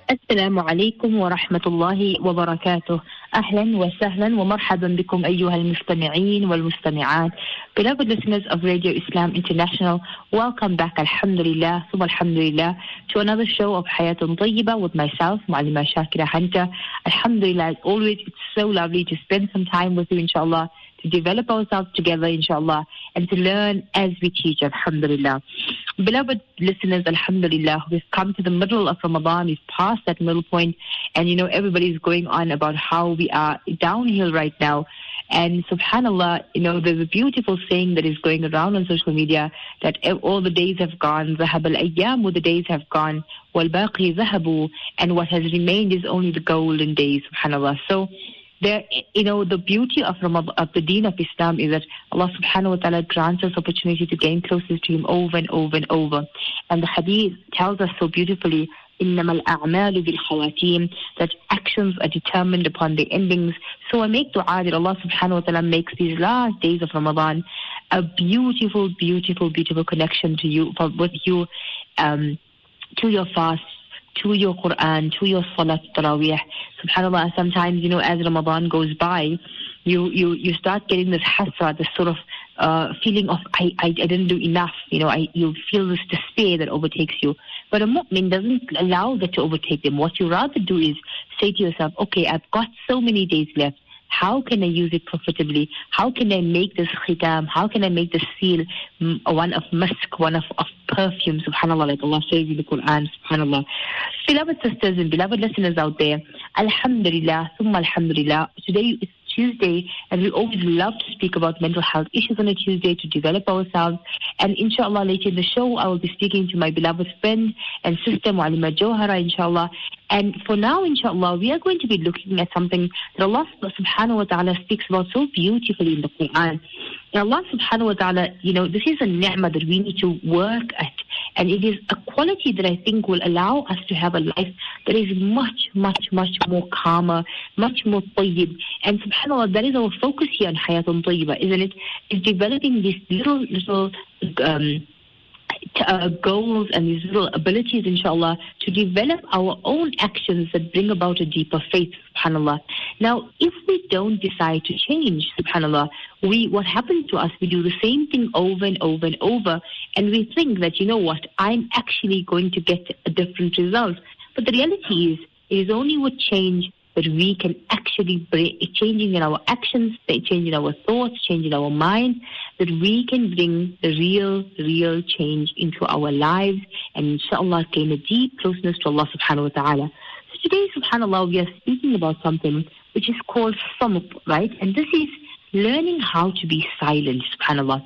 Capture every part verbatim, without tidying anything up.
السلام عليكم ورحمة الله وبركاته. أهلا وسهلا ومرحبا بكم أيها المستمعين والمستمعات. Beloved listeners of Radio Islam International, welcome back, alhamdulillah, thumma alhamdulillah, to another show of Hayatun Tayyibah with myself, Mu'allima Shakira Hunter. Alhamdulillah, as always, it's so lovely to spend some time with you, inshallah, to develop ourselves together, inshallah, and to learn as we teach, alhamdulillah. Beloved listeners, alhamdulillah, we've come to the middle of Ramadan, we've passed that middle point, and you know, everybody's going on about how we are downhill right now. And subhanallah, you know, there's a beautiful saying that is going around on social media that all the days have gone, ذهب الأيام, the days have gone, والباقي ذهبوا, and what has remained is only the golden days, subhanallah. So, there, you know, the beauty of Ramadan, of the deen of Islam is that Allah subhanahu wa ta'ala grants us opportunity to gain closer to Him over and over and over. And the hadith tells us so beautifully, إِنَّمَا الْأَعْمَالُ بِالْخَوَاتِيمِ, that actions are determined upon the endings. So I make dua that Allah subhanahu wa ta'ala makes these last days of Ramadan a beautiful, beautiful, beautiful connection to you, with you, um, to your fast, to your Quran, to your Salat Taraweeh. SubhanAllah, sometimes, you know, as Ramadan goes by, you, you, you start getting this hasra, this sort of uh, feeling of, I, I, I didn't do enough. You know, I, you feel this despair that overtakes you. But a mu'min doesn't allow that to overtake them. What you rather do is say to yourself, okay, I've got so many days left. How can I use it profitably? How can I make this khitam? How can I make this seal mm, one of musk, one of, of perfume, subhanAllah, like Allah says in the Quran, subhanAllah. Beloved sisters and beloved listeners out there, alhamdulillah, thumma alhamdulillah, today is Tuesday, and we always love to speak about mental health issues on a Tuesday to develop ourselves. And inshallah, later in the show, I will be speaking to my beloved friend and sister, Mu'allima Johara, inshallah. And for now, inshallah, we are going to be looking at something that Allah subhanahu wa ta'ala speaks about so beautifully in the Quran. And Allah subhanahu wa ta'ala, you know, this is a ni'mah that we need to work at. And it is a quality that I think will allow us to have a life that is much, much, much more calmer, much more tayyib. And subhanAllah, that is our focus here on Hayatun Tayyibah, isn't it? Is developing these little, little um, t- uh, goals and these little abilities, inshallah, to develop our own actions that bring about a deeper faith, subhanAllah. Now, if we don't decide to change, subhanAllah, we, what happens to us, we do the same thing over and over and over, and we think that, you know what, I'm actually going to get a different result. But the reality is, it is only with change that we can actually bring, changing in our actions, changing our thoughts, changing our mind, that we can bring the real, real change into our lives, and inshallah gain a deep closeness to Allah subhanahu wa ta'ala. So today, subhanAllah, we are speaking about something which is called samt, right? And this is learning how to be silent, subhanAllah.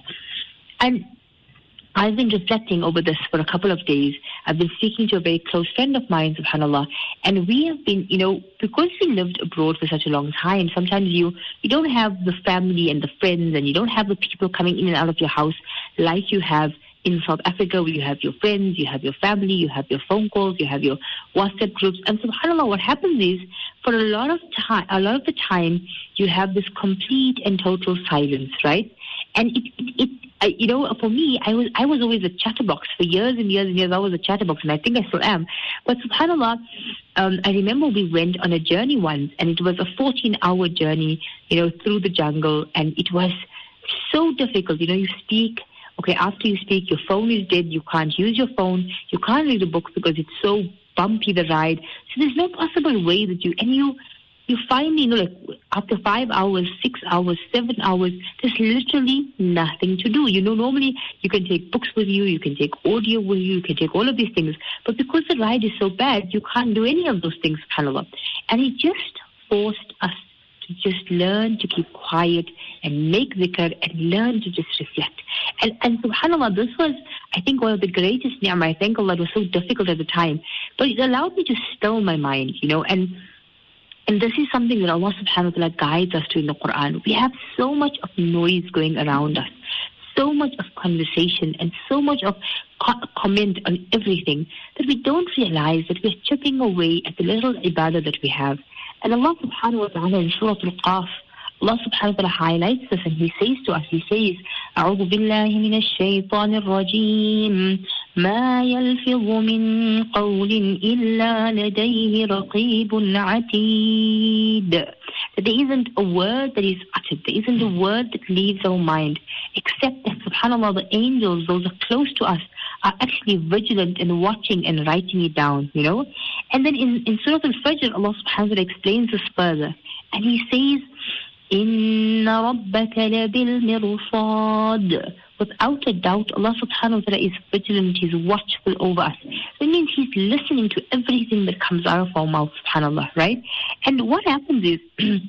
And I've been reflecting over this for a couple of days. I've been speaking to a very close friend of mine, subhanAllah, and we have been, you know, because we lived abroad for such a long time, sometimes you, you don't have the family and the friends, and you don't have the people coming in and out of your house like you have in South Africa, where you have your friends, you have your family, you have your phone calls, you have your WhatsApp groups. And subhanAllah, what happens is, for a lot of time, a lot of the time, you have this complete and total silence, right? And it, it, it uh, you know, for me, I was I was always a chatterbox for years and years and years. I was a chatterbox, and I think I still am. But subhanAllah, um, I remember we went on a journey once, and it was a fourteen-hour journey, you know, through the jungle, and it was so difficult. You know, you speak. Okay, after you speak, your phone is dead. You can't use your phone. You can't read a book because it's so bumpy, the ride. So there's no possible way that you, and you, you find, you know, like after five hours, six hours, seven hours, there's literally nothing to do. You know, normally you can take books with you, you can take audio with you, you can take all of these things. But because the ride is so bad, you can't do any of those things, subhanAllah. And it just forced us to just learn to keep quiet and make dhikr and learn to just reflect. And, and subhanAllah, this was, I think, one of the greatest ni'mah. I thank Allah, it was so difficult at the time. But it allowed me to still my mind, you know, and and this is something that Allah subhanahu wa ta'ala guides us to in the Quran. We have so much of noise going around us, so much of conversation, and so much of co- comment on everything that we don't realize that we're chipping away at the little ibadah that we have. And Allah subhanahu wa ta'ala in Surah Al-Qaf, Allah subhanahu wa ta'ala highlights this, and He says to us, He says, أعوذ بالله من الشيطان الرجيم ما يلفظ من قول إلا لديه رقيب عتيد. That there isn't a word that is uttered, there isn't a word that leaves our mind, except that, subhanAllah, the angels, those are close to us, are actually vigilant and watching and writing it down, you know. And then in, in Surah Al-Fajr, Allah subhanahu wa ta'ala explains this further. And He says, إِنَّ رَبَّكَ لَبِالْمِرْصَادِ. Without a doubt, Allah subhanahu wa ta'ala is vigilant, He's watchful over us. It means He's listening to everything that comes out of our mouth, subhanAllah, right? And what happens is,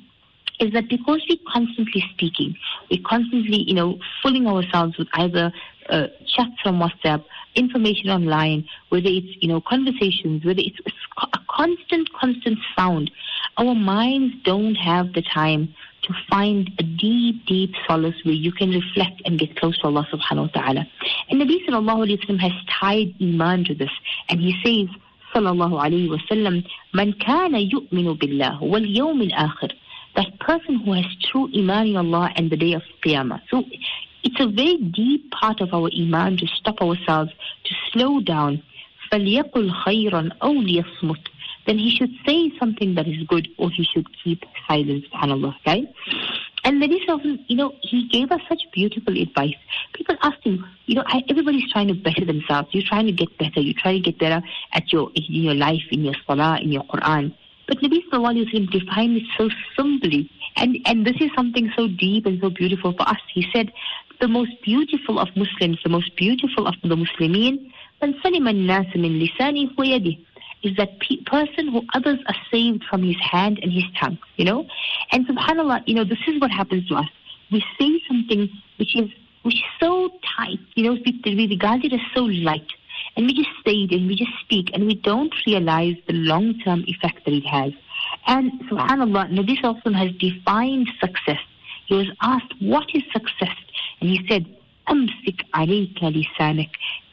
is that because we're constantly speaking, we're constantly, you know, filling ourselves with either uh, chats from WhatsApp, information online, whether it's, you know, conversations, whether it's a constant, constant sound, our minds don't have the time to find a deep, deep solace where you can reflect and get close to Allah subhanahu wa ta'ala. And Nabi sallallahu alayhi wa sallam has tied iman to this. And he says, sallallahu alayhi wa sallam, Man kana yu'minu billah wal yawm al-akhir. That person who has true iman in Allah and the day of Qiyamah. So it's a very deep part of our iman to stop ourselves, to slow down. فَلْيَقُلْ خَيْرًا أَوْ لِيَصْمُتْ. Then he should say something that is good, or he should keep silence, subhanAllah, right? And then he often, you know, he gave us such beautiful advice. People ask him, you know, I, everybody's trying to better themselves. You're trying to get better. You're trying to get better at your in your life, in your salah, in your Quran. But Nabi sallallahu alayhi wa sallam defined it so simply. And, and this is something so deep and so beautiful for us. He said, the most beautiful of Muslims, the most beautiful of the Muslimin, مَنْ سَلِمَ النَّاسَ مِنْ لِسَانِهِ وَيَدِهِ, is that pe- person who others are saved from his hand and his tongue, you know. And subhanAllah, you know, this is what happens to us. We say something which is which is so tight, you know, we, we regard it as so light. And we just say it and we just speak and we don't realize the long-term effect that it has. And subhanAllah, Nabi sallallahu alayhi wa sallam has defined success. He was asked, what is success? And he said, أَمْسِكْ عَلَيْكَ لِسَانَكَ.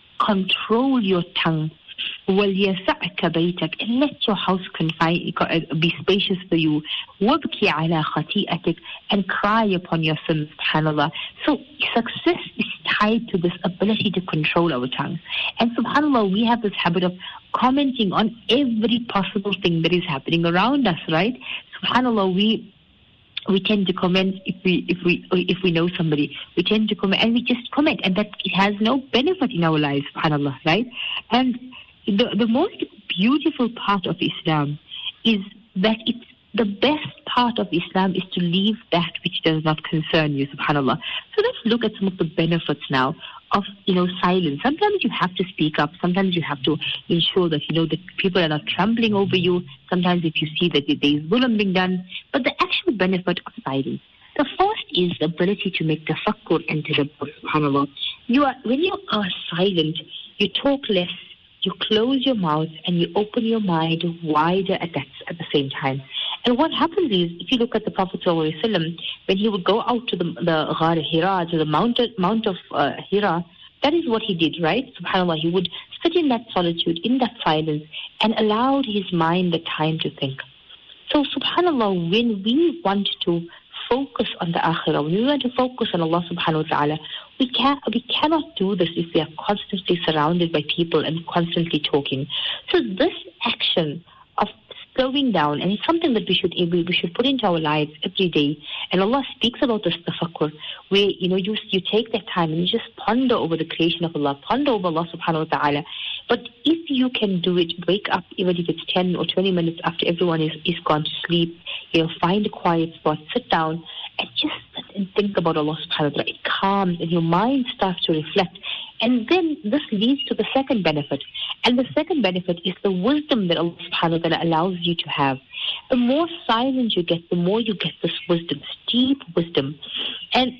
Control your tongue. وَلْيَسَعْكَ بَيْتَكَ. And let your house confine, be spacious for you. وَابْكِ عَلَى خَطِيئَتِكَ. And cry upon your sins, subhanAllah. So success is tied to this ability to control our tongue. And subhanAllah, we have this habit of commenting on every possible thing that is happening around us, right? Subhanallah, we we tend to comment if we if we if we know somebody. We tend to comment and we just comment, and that it has no benefit in our lives, subhanallah, right? And the the most beautiful part of Islam is that it's the best part of Islam is to leave that which does not concern you, subhanallah. So let's look at some of the benefits now of, you know, silence. Sometimes you have to speak up. Sometimes you have to ensure that, you know, that people are not trampling over you. Sometimes if you see that there is zulm being done. But the actual benefit of silence, the first is the ability to make tafakkur and tadabbur, subhanallah. You are, when you are silent, you talk less, you close your mouth, and you open your mind wider at that at the same time. And what happens is, if you look at the Prophet ﷺ, when he would go out to the, the Ghar Hira, to the mount, mount of uh, Hira, that is what he did, right? SubhanAllah, he would sit in that solitude, in that silence, and allowed his mind the time to think. So SubhanAllah, when we want to focus on the Akhirah, when we want to focus on Allah subhanahu wa ta'ala, we, can, we cannot do this if we are constantly surrounded by people and constantly talking. So this action of slowing down, and it's something that we should we should put into our lives every day. And Allah speaks about this tafakkur, where, you know, you you take that time and you just ponder over the creation of Allah, ponder over Allah subhanahu wa ta'ala. But if you can do it, wake up, even if it's ten or twenty minutes after everyone is, is gone to sleep, you know, find a quiet spot, sit down, and just sit and think about Allah subhanahu wa ta'ala. It calms and your mind starts to reflect. And then this leads to the second benefit. And the second benefit is the wisdom that Allah subhanahu wa ta'ala allows you to have. The more silent you get, the more you get this wisdom, deep wisdom. And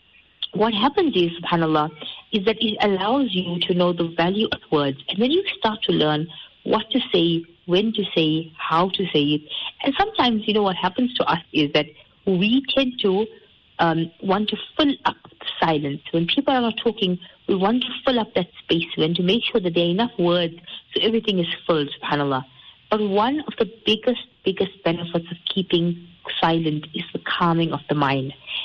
what happens is, subhanallah, is that it allows you to know the value of words. And then you start to learn what to say, when to say, how to say it. And sometimes, you know, what happens to us is that we tend to um, want to fill up silence. When people are not talking, we want to fill up that space. We want to make sure that there are enough words so everything is filled, subhanAllah. But one of the biggest, biggest benefits of keeping silent is the calming of the mind.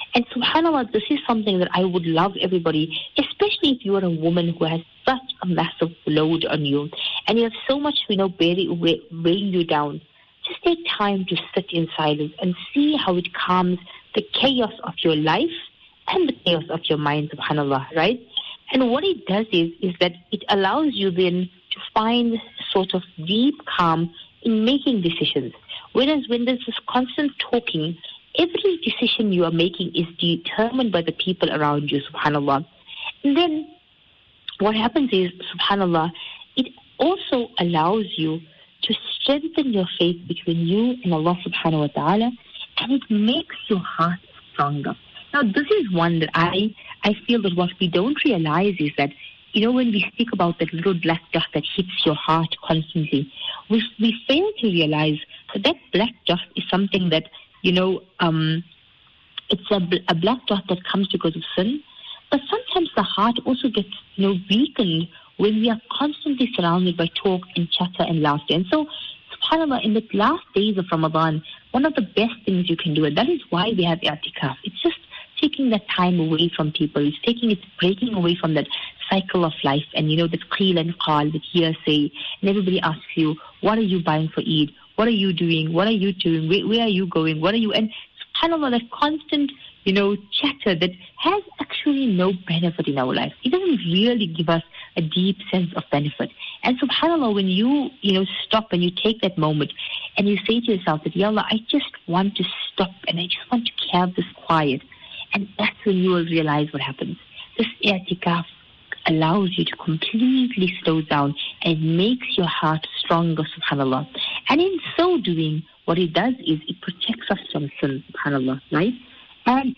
And subhanAllah, this is something that I would love everybody, especially if you're a woman who has such a massive load on you and you have so much, you know, weighing you down. Just take time to sit in silence and see how it calms the chaos of your life and the chaos of your mind, subhanAllah, right? And what it does is, is that it allows you then to find sort of deep calm in making decisions. Whereas when there's this constant talking, every decision you are making is determined by the people around you, subhanAllah. And then what happens is, subhanAllah, it also allows you to strengthen your faith between you and Allah subhanahu wa ta'ala, and it makes your heart stronger. Now, this is one that I, I feel that what we don't realize is that, you know, when we speak about that little black dot that hits your heart constantly, we, we fail to realize that that black dot is something that, you know, um, it's a, a black dot that comes because of sin. But sometimes the heart also gets, you know, weakened when we are constantly surrounded by talk and chatter and laughter. And so, subhanAllah, in the last days of Ramadan, one of the best things you can do, and that is why we have i'tikaf, it's just taking that time away from people. It's taking, it's breaking away from that cycle of life and, you know, that qeel and qal, that hearsay, and everybody asks you, what are you buying for Eid? What are you doing? What are you doing? Where, where are you going? What are you? And subhanAllah, that constant, you know, chatter that has actually no benefit in our life. It doesn't really give us a deep sense of benefit. And subhanAllah, when you, you know, stop and you take that moment and you say to yourself that, Ya Allah, I just want to stop and I just want to have this quiet. And that's when you will realize what happens. This i'tikaf allows you to completely slow down and it makes your heart stronger, subhanAllah. And in so doing, what it does is it protects us from sin, subhanAllah, right? And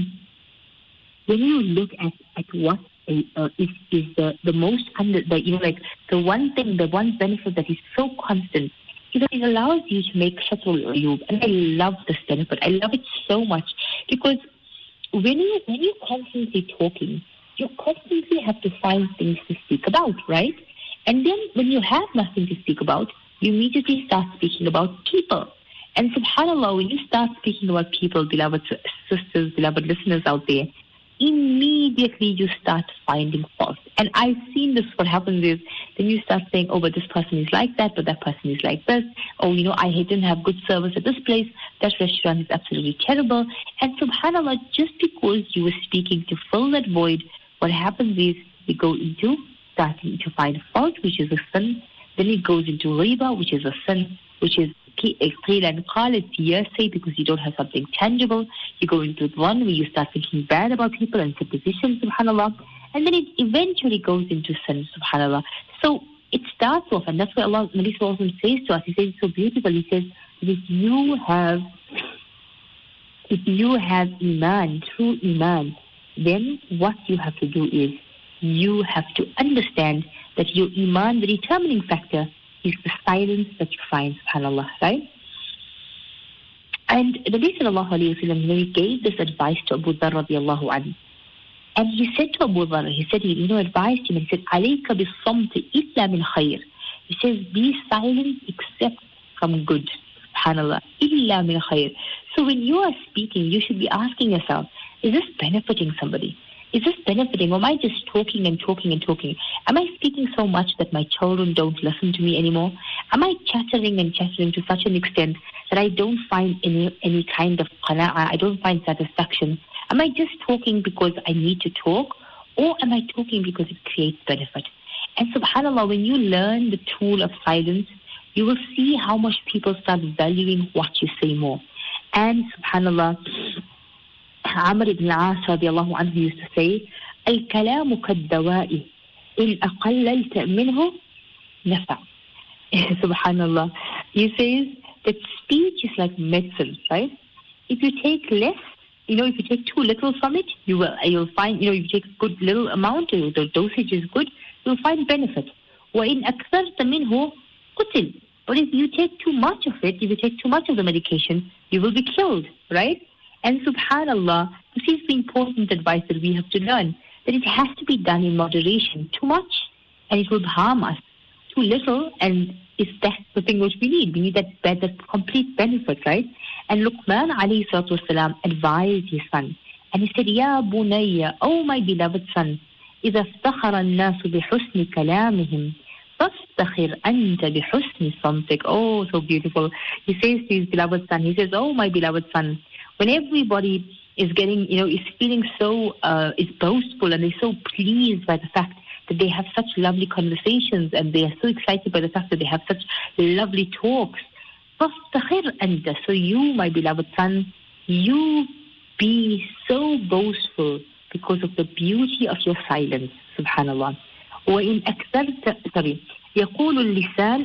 when you look at, at what uh, is, is the, the most, under, the, you know, like the one thing, the one benefit that is so constant, is that it allows you to make shatrul uyub. And I love this benefit. I love it so much because when you when you're constantly talking, you constantly have to find things to speak about, right? And then when you have nothing to speak about, you immediately start speaking about people. And subhanAllah, when you start speaking about people, beloved sisters, beloved listeners out there, immediately you start finding fault. And I've seen this, what happens is, then you start saying, oh, but this person is like that, but that person is like this. Oh, you know, I didn't have good service at this place. That restaurant is absolutely terrible. And subhanAllah, just because you were speaking to fill that void, what happens is we go into starting to find fault, which is a sin. Then it goes into riba, which is a sin, which is qeel and qal, it's hearsay because you don't have something tangible. You go into one where you start thinking bad about people and supposition, subhanAllah. And then it eventually goes into sin, subhanAllah. So it starts off, and that's why Allah Nabi Sallallahu Alaihi Wasallam says to us, He says it so beautiful, He says, if you have, if you have iman, true iman, then what you have to do is, you have to understand that your iman, the determining factor, is the silence that you find, subhanAllah, right? And the Nabi Sallallahu Alaihi Wasallam, he gave this advice to Abu Dharr radiallahu anhu. And he said to Abu Dharr, he said, you know, advised him, and he said, عَلَيْكَ بِالصَّمْتِ إِلَّا مِنْ خَيْرٍ. He says, be silent except from good, subhanAllah, إِلَّا مِنْ خَيْرٍ. So when you are speaking, you should be asking yourself, is this benefiting somebody? Is this benefiting, or am I just talking and talking and talking? Am I speaking so much that my children don't listen to me anymore? Am I chattering and chattering to such an extent that I don't find any any kind of qana'ah, I don't find satisfaction? Am I just talking because I need to talk, or am I talking because it creates benefit? And subhanAllah, when you learn the tool of silence, you will see how much people start valuing what you say more. And subhanAllah, Amr ibn al-As radiallahu anhu used to say, Al-kalamu kad-dawa'i, in aqallalta minhu nafa. Subhanallah. He says that speech is like medicine, right? If you take less, you know, if you take too little from it, you will, you'll find, you know, if you take a good little amount, the dosage is good, you'll find benefit. وَإِنْ أَكْثَرْتَ مِنْهُ قُتِلْ. But if you take too much of it, if you take too much of the medication, you will be killed, right? And subhanAllah, this is the important advice that we have to learn, that it has to be done in moderation. Too much, and it will harm us. Too little, and it's that's the thing which we need. We need that, that complete benefit, right? And Luqman alayhi salatu wasalam advised his son, And he said, Ya bunayya, oh my beloved son, إذا افتخر الناس بحسن كلامهم فافتخر أنت بحسن صمتك. Oh, so beautiful. He says to his beloved son, he says, oh my beloved son, when everybody is getting, you know, is feeling so, uh, is boastful and they're so pleased by the fact that they have such lovely conversations and they are so excited by the fact that they have such lovely talks. فافتخر أنت. So you, my beloved son, you be so boastful because of the beauty of your silence. Subhanallah. وإن أكثرت sorry يقول اللسان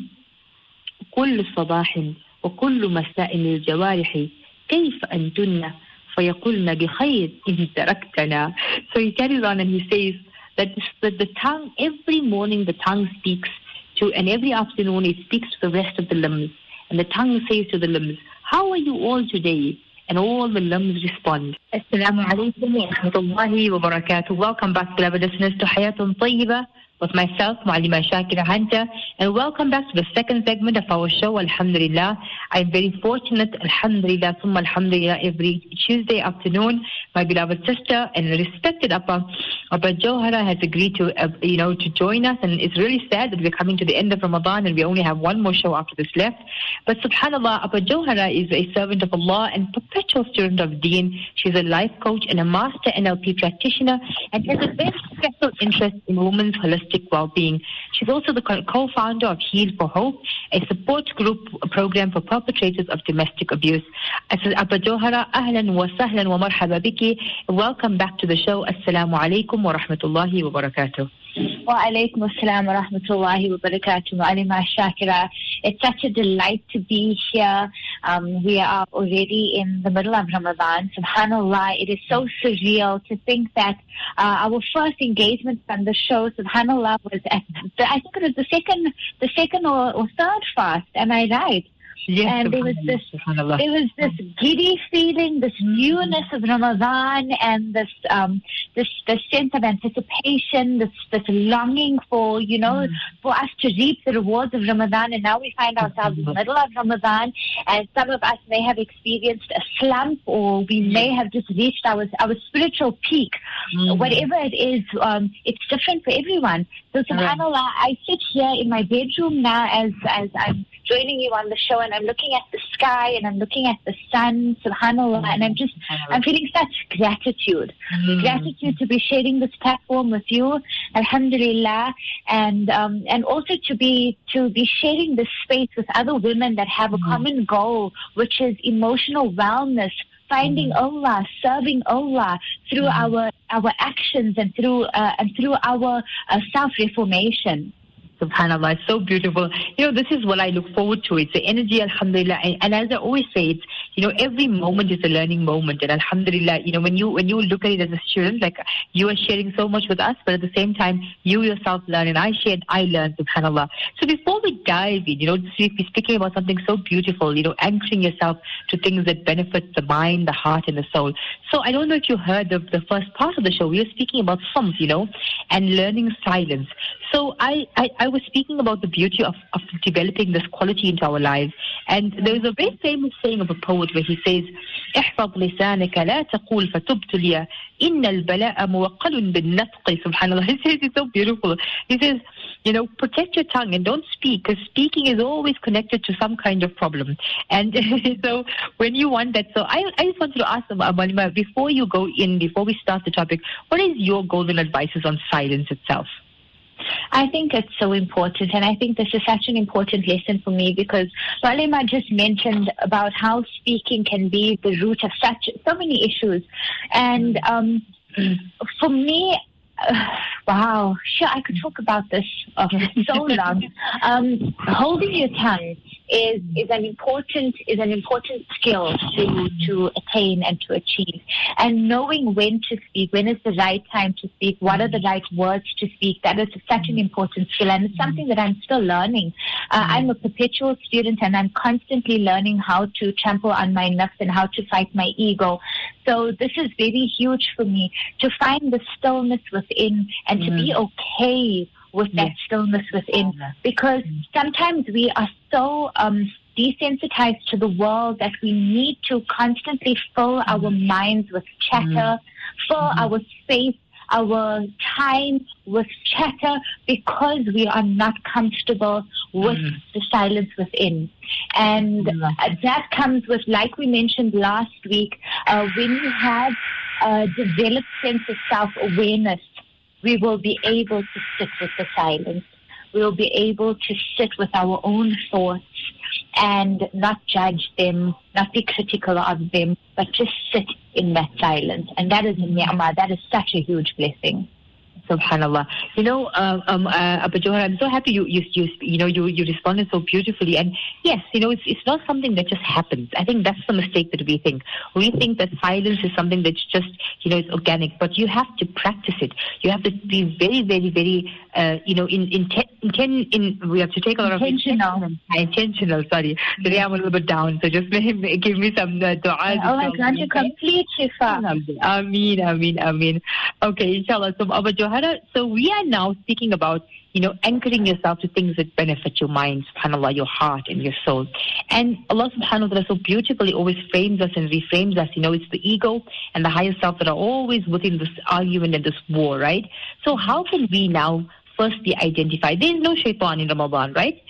كل صباح وكل مساء للجوارح كيف أنتن فيقولن بخير إن تركتنا. So he carries on and he says that, that the tongue, every morning the tongue speaks to, and every afternoon it speaks to the rest of the limbs. And the tongue says to the limbs, how are you all today? And all the limbs respond. Assalamu alaikum wa rahmatullahi wa barakatuh. Welcome back, beloved listeners, to Hayatun Tayyibah with myself, Muallima Shakira Hunter, and welcome back to the second segment of our show, Alhamdulillah. I'm very fortunate, Alhamdulillah, Summa Alhamdulillah, every Tuesday afternoon, my beloved sister and respected Appa, Appa Johara has agreed to, uh, you know, to join us, and it's really sad that we're coming to the end of Ramadan and we only have one more show after this left. But subhanallah, Appa Johara is a servant of Allah and perpetual student of Deen. She's a life coach and a master N L P practitioner and has a very special interest in women's holistic well-being. She's also the co-founder of Heal for Hope, a support group program for perpetrators of domestic abuse. Appa Johara, ahlan wa sahlan wa marhaba biki. Welcome back to the show. Assalamu alaikum wa rahmatullahi wa barakatuh. Wa alaikum assalam wa rahmatullahi wa barakatuh. Muallima Shakira, it's such a delight to be here. Um, we are already in the middle of Ramadan. Subhanallah, it is so surreal to think that uh, our first engagement on the show, subhanallah, was at the, I think it was the second, the second or, or third fast. Am I right? Yes, and there was this, there was this giddy feeling, this newness of Ramadan, and this, um, this, this sense of anticipation, this, this longing for, you know, mm. for us to reap the rewards of Ramadan. And now we find ourselves in the middle of Ramadan, and some of us may have experienced a slump, or we may have just reached our our spiritual peak. Mm. Whatever it is, um, it's different for everyone. So, subhanallah, right. I sit here in my bedroom now as as I'm joining you on the show, and I'm looking at the sky and I'm looking at the sun, subhanallah, and I'm just, I'm feeling such gratitude. Mm. Gratitude to be sharing this platform with you, alhamdulillah, and um, and also to be to be sharing this space with other women that have a mm. common goal, which is emotional wellness, finding mm. Allah, serving Allah through mm. our our actions and through uh, and through our uh, self-reformation. Subhanallah, it's so beautiful. You know, this is what I look forward to. It's the energy, alhamdulillah. And, and as I always say, it's, you know, every moment is a learning moment. And alhamdulillah, you know, when you when you look at it as a student, like you are sharing so much with us, but at the same time, you yourself learn. And I shared, I learned, subhanallah. So before we dive in, you know, we're speaking about something so beautiful, you know, anchoring yourself to things that benefit the mind, the heart, and the soul. So I don't know if you heard the, the first part of the show. We were speaking about samt, you know, and learning silence. So I, I, I was speaking about the beauty of, of developing this quality into our lives. And there is a very famous saying of a poet where he says, احفظ لسانك لا تقول فتبتلي إن البلاء موقل بالنطق. Subhanallah. He says it's so beautiful. He says, you know, protect your tongue and don't speak, because speaking is always connected to some kind of problem. And so when you want that, so I, I just wanted to ask them, Muallima, before you go in, before we start the topic, what is your golden advices on silence itself? I think it's so important, and I think this is such an important lesson for me, because Muallima just mentioned about how speaking can be the root of such so many issues. And um, for me, uh, wow, sure, I could talk about this uh, so long. Um, holding your tongue is is an important is an important skill to to attain and to achieve, and knowing when to speak, when is the right time to speak, what are the right words to speak, that is such an important skill, and it's something that I'm still learning. Uh, I'm a perpetual student, and I'm constantly learning how to trample on my nafs and how to fight my ego. So this is very huge for me, to find the stillness within and to be okay with that stillness within, because sometimes we are so um, desensitized to the world that we need to constantly fill mm-hmm. our minds with chatter, mm-hmm. fill mm-hmm. our space, our time with chatter, because we are not comfortable with mm. the silence within. And mm. uh, that comes with, like we mentioned last week, uh, when you have a developed sense of self-awareness, we will be able to sit with the silence. We will be able to sit with our own thoughts and not judge them, not be critical of them, but just sit in that silence. And that is a ni'mah. That is such a huge blessing. Subhanallah. You know, uh, um, uh, Abu Johar, I'm so happy you, you, you, you know, you, you responded so beautifully. And yes, you know, it's, it's not something that just happens. I think that's the mistake that we think. We think that silence is something that's just, you know, it's organic, but you have to practice it. You have to be very, very, very, uh, you know, in, in, in, in, we have to take a lot intentional. of intentional, sorry. Today I'm a little bit down, so just give me some uh, dua. Oh, I grant you complete shifa. Ameen, ameen, ameen. Okay, inshallah. So, Abu Johar, so we are now speaking about, you know, anchoring yourself to things that benefit your mind, subhanAllah, your heart and your soul. And Allah subhanahu wa ta'ala so beautifully always frames us and reframes us. You know, it's the ego and the higher self that are always within this argument and this war, right? So how can we now firstly identify? There is no shaitan in Ramadan, right?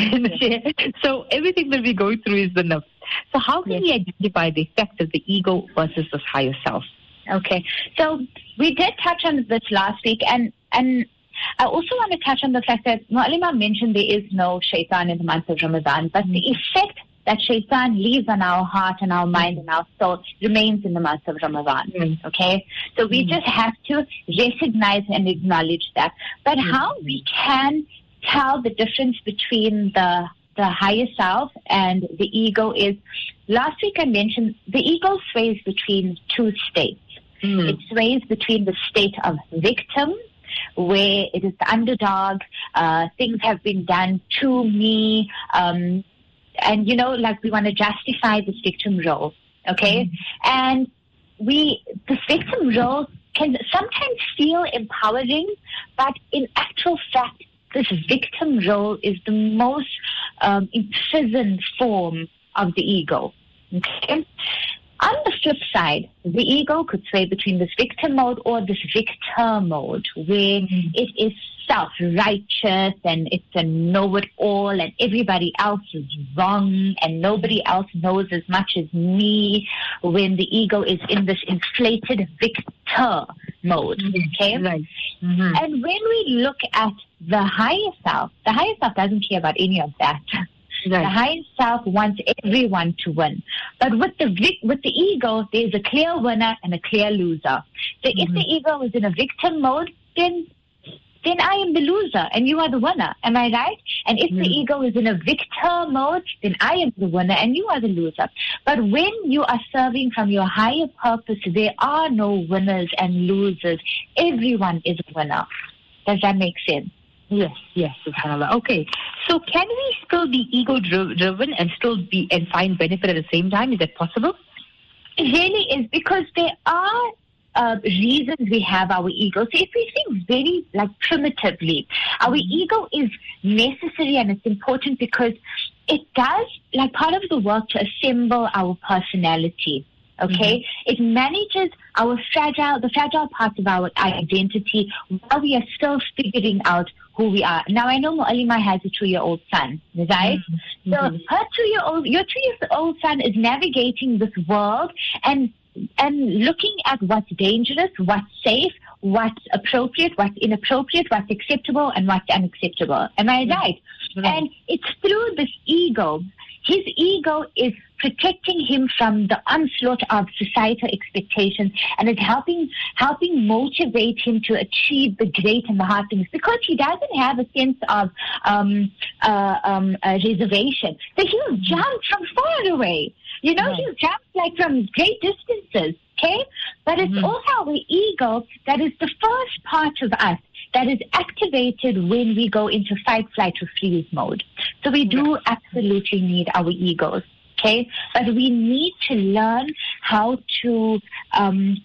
So everything that we go through is the nafs. So how can yes. we identify the effect of the ego versus this higher self? Okay, so we did touch on this last week, and and I also want to touch on the fact that Mu'alima mentioned there is no shaitan in the month of Ramadan, but the effect that shaitan leaves on our heart and our mind and our soul remains in the month of Ramadan, mm. okay? So we mm. just have to recognize and acknowledge that. But mm. how we can tell the difference between the the higher self and the ego is, last week I mentioned the ego sways between two states. Mm. It sways between the state of victim, where it is the underdog, uh, things have been done to me, um, and, you know, like we want to justify this victim role, okay? Mm. And we, this victim role can sometimes feel empowering, but in actual fact, this victim role is the most um, imprisoned form of the ego, okay? On the flip side, the ego could sway between this victim mode or this victor mode, where mm. it is self-righteous and it's a know-it-all and everybody else is wrong and nobody else knows as much as me, when the ego is in this inflated victor mode, okay? Right. Mm-hmm. And when we look at the higher self, the higher self doesn't care about any of that. Right. The higher self wants everyone to win. But with the vic- with the ego, there's a clear winner and a clear loser. So mm-hmm. if the ego is in a victim mode, then then I am the loser and you are the winner. Am I right? And if mm-hmm. the ego is in a victor mode, then I am the winner and you are the loser. But when you are serving from your higher purpose, there are no winners and losers. Everyone is a winner. Does that make sense? Yes, yes, subhanAllah. Okay, so can we still be ego-driven and still be and find benefit at the same time? Is that possible? It really is, because there are uh, reasons we have our ego. So if we think very like primitively, our mm-hmm. ego is necessary and it's important because it does like part of the work to assemble our personality. Okay, mm-hmm. It manages our fragile, the fragile parts of our identity while we are still figuring out who we are. Now, I know Mu'alima has a two-year-old son, right? Mm-hmm. So her two-year-old, your two-year-old son is navigating this world and and looking at what's dangerous, what's safe, what's appropriate, what's inappropriate, what's acceptable, and what's unacceptable. Am I right? Mm-hmm. And it's through this ego. His ego is protecting him from the onslaught of societal expectations and is helping helping motivate him to achieve the great and the hard things, because he doesn't have a sense of um, uh, um, uh, reservation. So he'll jump from far away. You know, right. He'll jump like from great distances, okay? But it's mm-hmm. also our ego that is the first part of us that is activated when we go into fight, flight, or freeze mode. So we do absolutely need our egos, okay? But we need to learn how to um,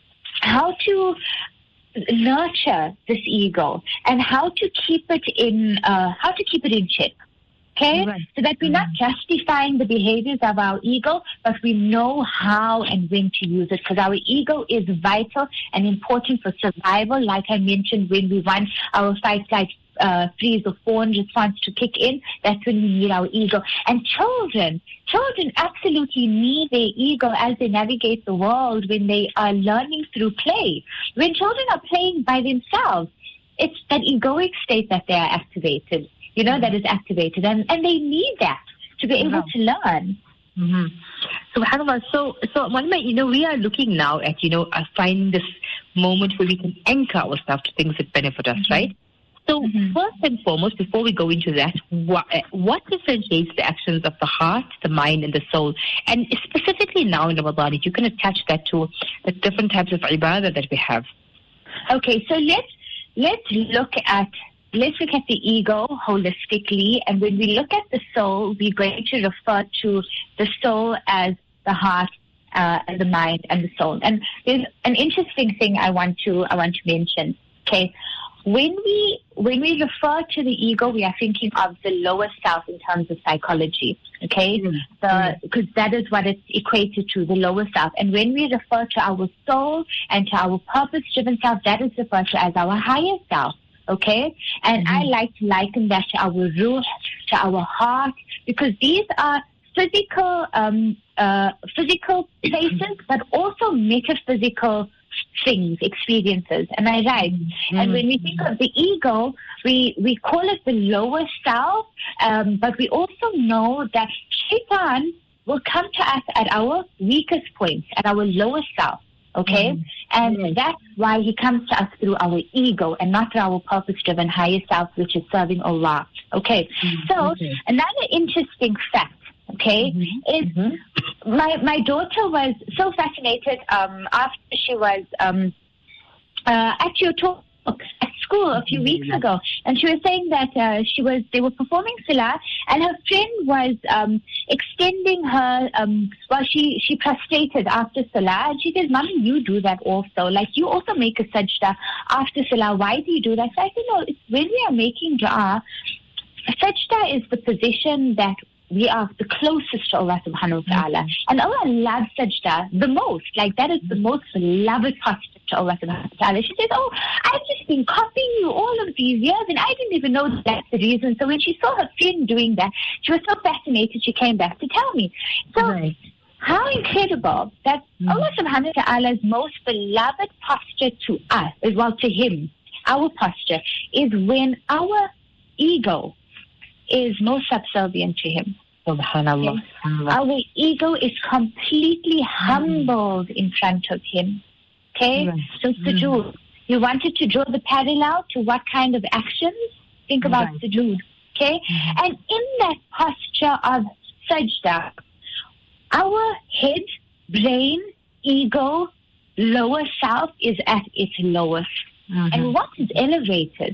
how to nurture this ego and how to keep it in uh, how to keep it in check. Okay, right. So that we're not justifying the behaviors of our ego, but we know how and when to use it, because our ego is vital and important for survival. Like I mentioned, when we want our fight, flight, uh, freeze or fawn response to kick in, that's when we need our ego. And children, children absolutely need their ego as they navigate the world when they are learning through play. When children are playing by themselves, it's that egoic state that they are activated. You know, that is activated, and, and they need that to be able wow. to learn. Mm-hmm. SubhanAllah. So, so Malama, you know, we are looking now at, you know, uh, finding this moment where we can anchor ourselves to things that benefit us, mm-hmm. right? So, mm-hmm. first and foremost, before we go into that, what, what differentiates the actions of the heart, the mind, and the soul? And specifically now in Ramadan, if you can attach that to the different types of ibadah that we have. Okay, so let's let's look at. Let's look at the ego holistically, and when we look at the soul, we're going to refer to the soul as the heart, uh, and the mind, and the soul. And there's an interesting thing I want to I want to mention. Okay, when we when we refer to the ego, we are thinking of the lower self in terms of psychology. Okay, mm-hmm. the because that is what it's equated to, the lower self. And when we refer to our soul and to our purpose-driven self, that is referred to as our higher self. Okay, and mm-hmm. I like to liken that to our ruh, to our heart, because these are physical, um, uh, physical places, but also metaphysical things, experiences. Am I right? Mm-hmm. And when we think of the ego, we we call it the lower self, um, but we also know that Shaitan will come to us at our weakest points, at our lower self. Okay, mm-hmm. and mm-hmm. that's why he comes to us through our ego and not through our purpose-driven higher self, which is serving Allah. Okay, mm-hmm. so okay. another interesting fact, okay, mm-hmm. is mm-hmm. my my daughter was so fascinated um, after she was um, uh, at your talk at school a few weeks ago, and she was saying that uh, she was they were performing salah, and her friend was um, extending her um, well she she prostrated after salah, and she says, "Mommy, you do that also. Like you also make a sajda after salah. Why do you do that?" So I said, "No, it's when we are making dua, sajda is the position that we are the closest to Allah subhanahu wa ta'ala. And Allah loves sajda the most. Like that is the most beloved posture to Allah subhanahu wa ta'ala." She says, "Oh, I've just been copying you all of these years and I didn't even know that that's the reason." So when she saw her friend doing that, she was so fascinated, she came back to tell me. So right. How incredible that mm. Allah subhanahu wa ta'ala's most beloved posture to us, as well to Him, our posture, is when our ego is most subservient to Him. Subhanallah. Okay? Our ego is completely humbled mm. in front of Him. Okay? Right. So sujood. Mm. You wanted to draw the parallel to what kind of actions? Think about right. sujood. Okay? Mm. And in that posture of sajda, our head, brain, ego, lower self is at its lowest. Mm-hmm. And what is elevated?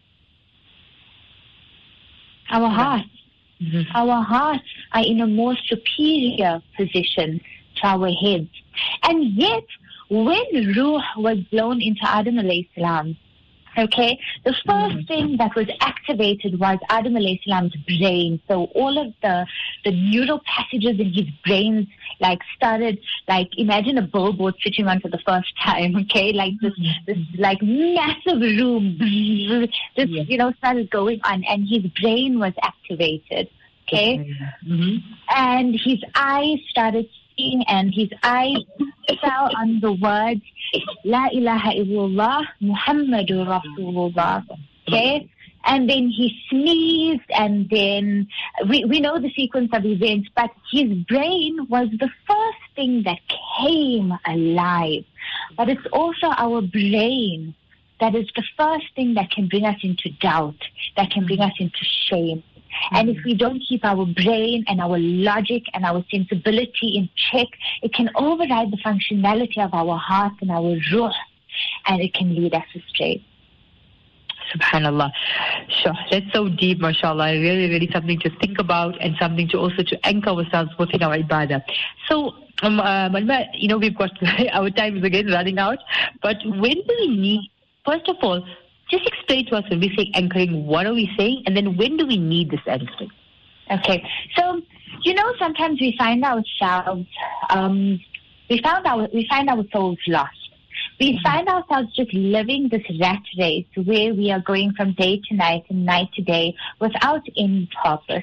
Our hearts. Mm-hmm. Our hearts are in a more superior position to our heads. And yet, when Ruh was blown into Adam alayhi salam, okay, the first mm-hmm. thing that was activated was Adam alayhi salam's brain. So all of the, the neural passages in his brains, like, started, like, imagine a billboard switching on for the first time, okay? Like, this, mm-hmm. this like, massive room, this, yeah. you know, started going on, and his brain was activated, okay? Mm-hmm. And his eyes started seeing, and his eyes fell on the words, La ilaha illallah, Muhammadur Rasulullah, okay? And then he sneezed, and then we, we know the sequence of events, but his brain was the first thing that came alive. But it's also our brain that is the first thing that can bring us into doubt, that can bring us into shame. And if we don't keep our brain and our logic and our sensibility in check, it can override the functionality of our heart and our ruh, and it can lead us astray. Subhanallah. Sure. That's so deep, mashallah. Really, really something to think about, and something to also to anchor ourselves within our ibadah. So, um, uh, Malama, you know, we've got, our time is again running out, but when do we need, first of all, just explain to us when we say anchoring, what are we saying, and then when do we need this anchoring? Okay. So, you know, sometimes we find ourselves, um, we found our, we find ourselves lost. We find ourselves just living this rat race where we are going from day to night and night to day without any purpose.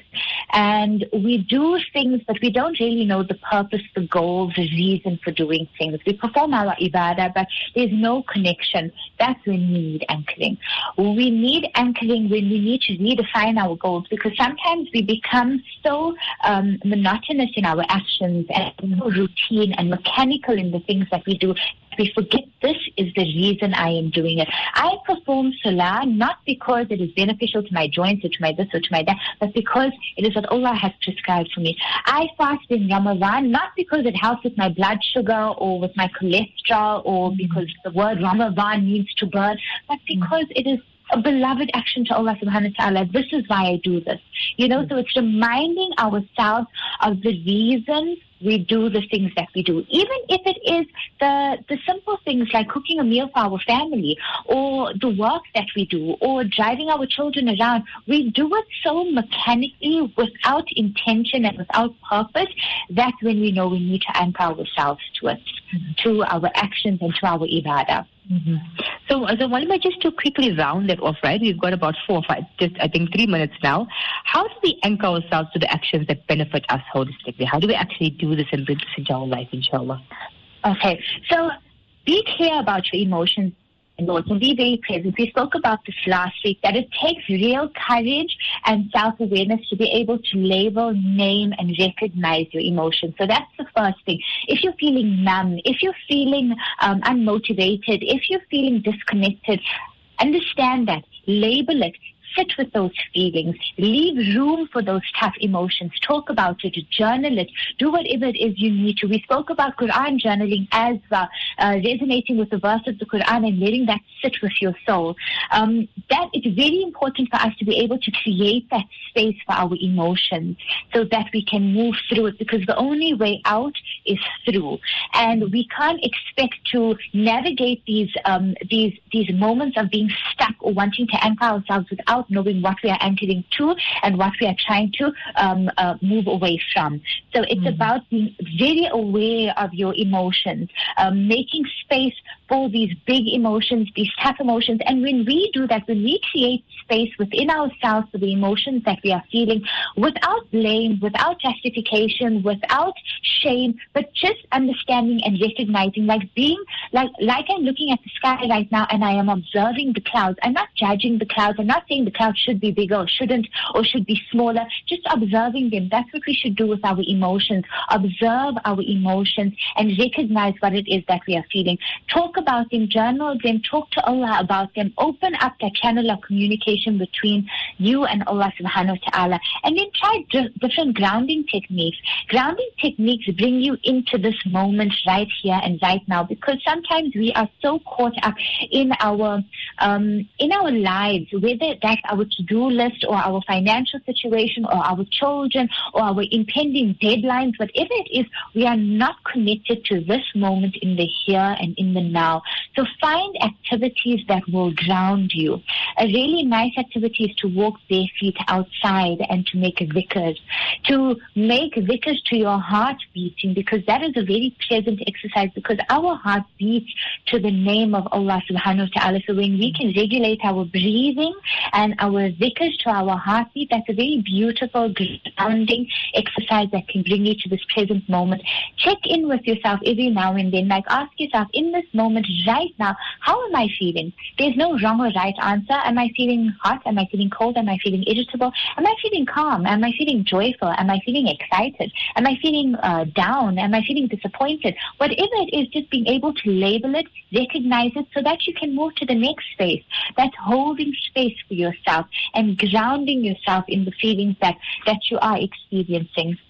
And we do things, but we don't really know the purpose, the goal, the reason for doing things. We perform our ibadah, but there's no connection. That's when we need anchoring. We need anchoring when we need to redefine our goals, because sometimes we become so um, monotonous in our actions and so routine and mechanical in the things that we do. We forget this is the reason I am doing it. I perform salah not because it is beneficial to my joints or to my this or to my that, but because it is what Allah has prescribed for me. I fast in Ramadan not because it helps with my blood sugar or with my cholesterol or because the word Ramadan means to burn, but because it is a beloved action to Allah subhanahu wa ta'ala. This is why I do this. You know, so it's reminding ourselves of the reasons we do the things that we do. Even if it is the the simple things like cooking a meal for our family or the work that we do or driving our children around, we do it so mechanically without intention and without purpose. That's when we know we need to anchor ourselves to it, mm-hmm. to our actions and to our ibadah. Mm-hmm. So, so Malima, just to quickly round that off, right? We've got about four or five, just I think three minutes now. How do we anchor ourselves to the actions that benefit us holistically? How do we actually do this and bring this into our life, inshallah? Okay, so be clear about your emotions and thoughts and be very present. We spoke about this last week, that it takes real courage and self-awareness to be able to label, name, and recognize your emotions. So that's the first thing. If you're feeling numb, if you're feeling um, unmotivated, if you're feeling disconnected, understand that, label it. Sit with those feelings. Leave room for those tough emotions. Talk about it. Journal it. Do whatever it is you need to. We spoke about Quran journaling as well, uh, resonating with the verse of the Quran and letting that sit with your soul. Um, that it's very important for us to be able to create that space for our emotions so that we can move through it, because the only way out is through. And we can't expect to navigate these um, these these moments of being stuck or wanting to anchor ourselves without knowing what we are anchoring to and what we are trying to um, uh, move away from. So it's mm-hmm. about being very aware of your emotions, um, making space for these big emotions, these tough emotions. And when we do that, when we create space within ourselves for the emotions that we are feeling, without blame, without justification, without shame, but just understanding and recognizing, like being, like, like I'm looking at the sky right now and I am observing the clouds. I'm not judging the clouds. I'm not saying the clouds should be bigger or shouldn't or should be smaller, just observing them. That's what we should do with our emotions. Observe our emotions and recognize what it is that we are feeling. Talk about them, journal them, talk to Allah about them, open up that channel of communication between you and Allah subhanahu wa ta'ala, and then try d- different grounding techniques. Grounding techniques bring you into this moment right here and right now, because sometimes we are so caught up in our um, in our lives, whether that's our to-do list or our financial situation or our children or our impending deadlines, whatever it is, we are not connected to this moment in the here and in the now. So find activities that will ground you. A really nice activity is to walk bare feet outside and to make zikrs, to make zikrs to your heart beating, because that is a very pleasant exercise, because our heart beats to the name of Allah subhanahu wa ta'ala. So when we can regulate our breathing and our zikrs to our heartbeat, that's a very beautiful grounding exercise that can bring you to this present moment. Check in with yourself every now and then, like ask yourself, in this moment right now, how am I feeling? There's no wrong or right answer. Am I feeling hot? Am I feeling cold? Am I feeling irritable? Am I feeling calm? Am I feeling joyful? Am I feeling excited? Am I feeling uh, down? Am I feeling disappointed? Whatever it is, just being able to label it, recognize it, so that you can move to the next space. That's holding space for yourself and grounding yourself in the feelings that, that you are experiencing.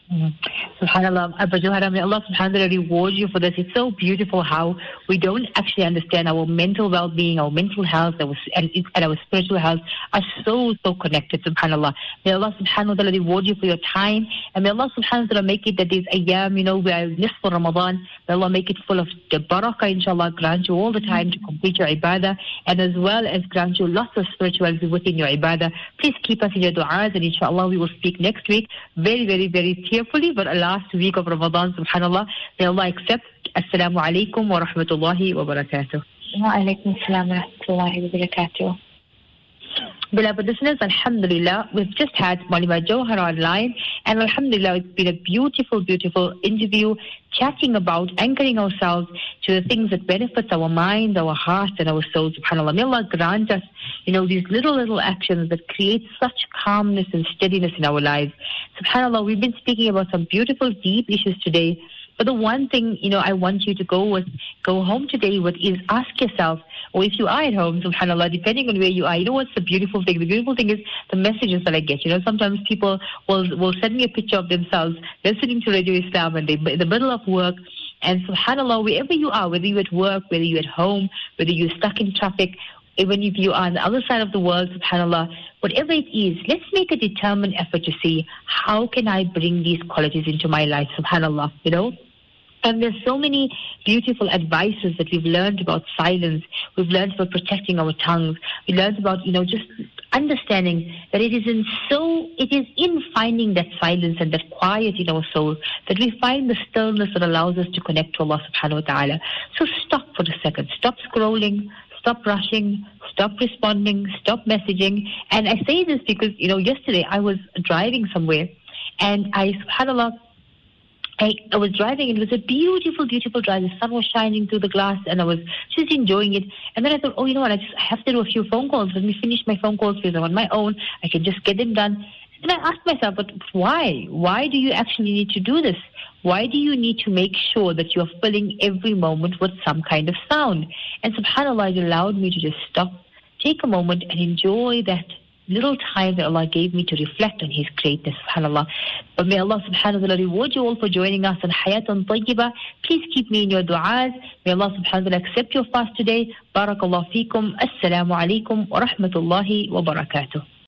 Mm. SubhanAllah, Abba Johara, may Allah subhanahu wa ta'ala reward you for this. It's so beautiful how we don't actually understand our mental well-being, our mental health, our, and, and our spiritual health are so, so connected, subhanAllah. May Allah subhanahu wa ta'ala reward you for your time, and may Allah subhanahu wa ta'ala make it that these ayyam, you know, we are nisf for Ramadan, may Allah make it full of the barakah, inshallah, grant you all the time to complete your ibadah, and as well as grant you lots of spirituality within your ibadah. Please keep us in your du'as, and inshallah we will speak next week, very, very, very tearfully, but a last week of Ramadan, subhanAllah. May Allah accept. Assalamu alaikum wa rahmatullahi wa barakatuh. Wa alaikum assalam wa rahmatullahi wa barakatuh. Beloved listeners, alhamdulillah, we've just had Malima Johara online, and alhamdulillah, it's been a beautiful, beautiful interview, chatting about, anchoring ourselves to the things that benefits our mind, our heart, and our soul, subhanAllah. May Allah grant us, you know, these little, little actions that create such calmness and steadiness in our lives. SubhanAllah, we've been speaking about some beautiful, deep issues today, but the one thing, you know, I want you to go with, go home today with is ask yourself, or if you are at home, subhanAllah, depending on where you are, you know what's the beautiful thing? The beautiful thing is the messages that I get. You know, sometimes people will will send me a picture of themselves listening to Radio Islam, and they're in the middle of work, and subhanAllah, wherever you are, whether you're at work, whether you're at home, whether you're stuck in traffic, even if you are on the other side of the world, subhanAllah, whatever it is, let's make a determined effort to see, how can I bring these qualities into my life, subhanAllah, you know? And there's so many beautiful advices that we've learned about silence. We've learned about protecting our tongues. We learned about, you know, just understanding that it is in so, it is in finding that silence and that quiet in our soul that we find the stillness that allows us to connect to Allah subhanahu wa ta'ala. So stop for a second. Stop scrolling. Stop rushing. Stop responding. Stop messaging. And I say this because, you know, yesterday I was driving somewhere, and I, subhanAllah, I, I was driving, and it was a beautiful, beautiful drive. The sun was shining through the glass, and I was just enjoying it. And then I thought, oh, you know what, I just I have to do a few phone calls. Let me finish my phone calls because I'm on my own. I can just get them done. And I asked myself, but why? Why do you actually need to do this? Why do you need to make sure that you're filling every moment with some kind of sound? And subhanAllah, it allowed me to just stop, take a moment, and enjoy that little time that Allah gave me to reflect on His greatness, subhanAllah. But may Allah subhanahu wa ta'ala reward you all for joining us on Hayatun Tayyibah. Please keep me in your du'as. May Allah subhanahu wa ta'ala accept your fast today. Barakallahu feekum. Assalamu alaikum wa rahmatullahi wa barakatuh.